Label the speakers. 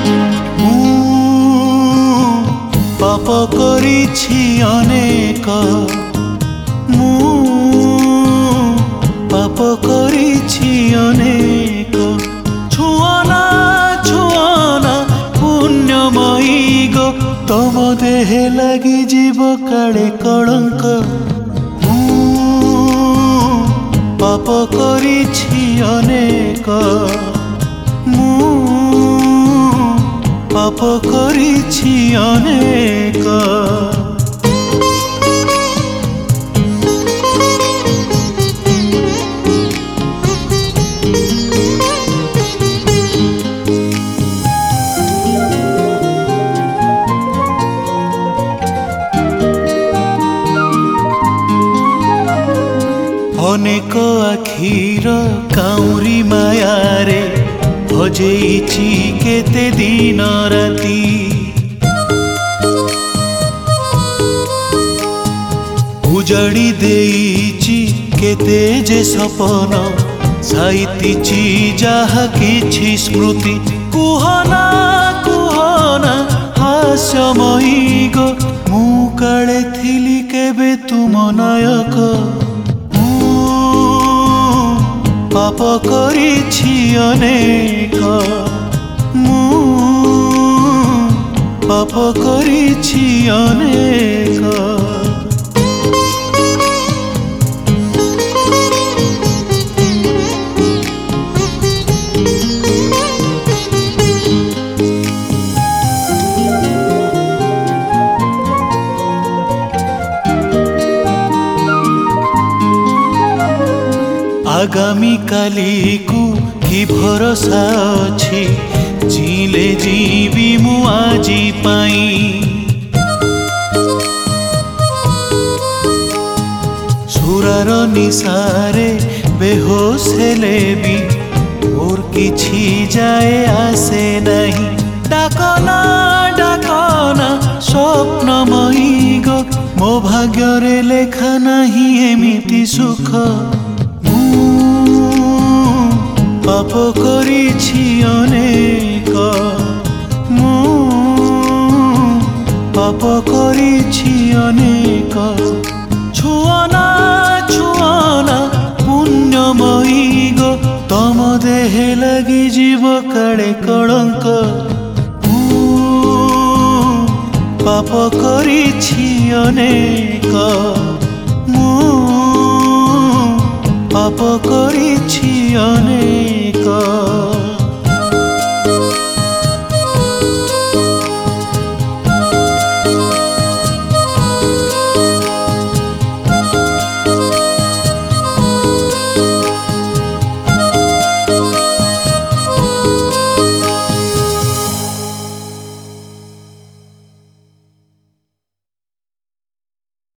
Speaker 1: পাপ করিছি অনেক, পাপ করিছি অনেক। ছুঁয়না ছুঁয়না পুণ্যময়ী গো, তম দেহে লাগি জীব কাଳେ কলঙ্ক। পাপ করিছি অনেক, পাপ করিছি অনেক। অনেক আখির কাউরি মায়ারে ভজেইছি কেতে দিন রাতি। উজাড়ি দেইছি কেতে যে সপন, সাইতিছি যাহা কিছু স্মৃতি। কুহনা কুহনা হাস্যময়ী গো, মু কাଳେ থিলি কেবে তুম নায়ক। পাপ করিছি অনেক, পাপ করিছি অনেক। आगामी काली को कि भरोसा अछि, जीले जीवी मु आजी पाई। सुरार निशारे बेहोश हेले भी और किछि जाए आसे नहीं। डाकना डाकना स्वप्नमयी गो, मो भाग्यरे लेखा नहीं एमिति सुख। পাপ করিছি অনেক, পাপ করিছি অনেক। ছুঁয়না ছুঁয়না পুণ্যময়ী গো, তম দেহে লাগি জীব কাଳେ কলঙ্ক। পাপ করিছি অনেক, পাপ করিছি অনেক।